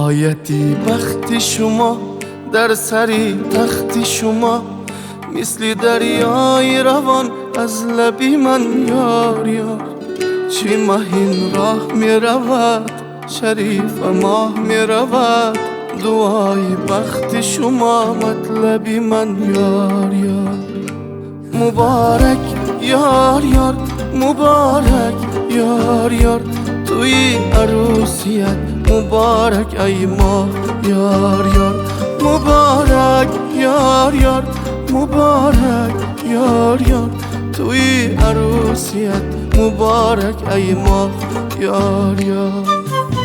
آیتی بخت شما در سری تخت شما، مثل دریای روان از لبی من یار یار. چی مهین راه می رود شریف ماه می رود، دعای بخت شما مطلبی من یار یار. مبارک یار یار مبارک یار یار، توی عروسیت مبارک ای ماه یار یار. مبارک یار یار مبارک یار یار، توی عروسیت مبارک ای ماه یار یار.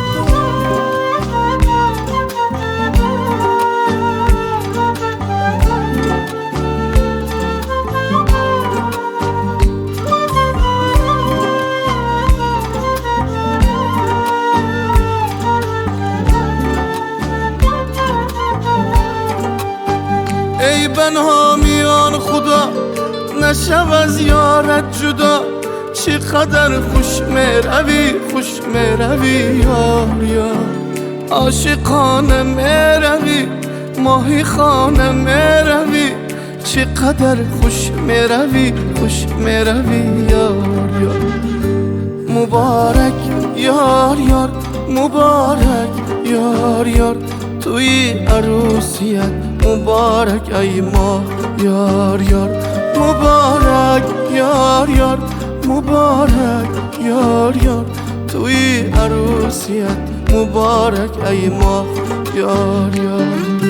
ای بنهامیان خدا نشو از یارت جدا، چقدر خوش مروی خوش مروی یار یار. عاشقانه مروی ماهی خانه مروی، چقدر خوش مروی خوش مروی یار یار. مبارک یار یار مبارک یار یار، توی عروسیت مبارک ای ماه یار یار. مبارک یار یار مبارک یار یار، توی عروسیت مبارک ای ماه یار یار.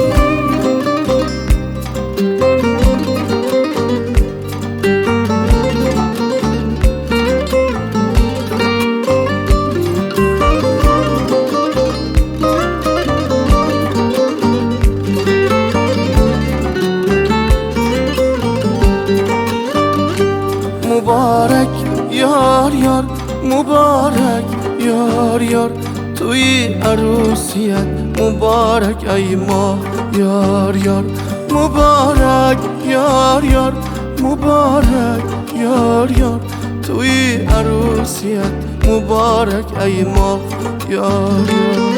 مبارک یار یار مبارک یار یار، توی عروسیت مبارک ای ماه یار یار. مبارک یار یار مبارک یار یار، توی عروسیت مبارک ای ماه یار یار.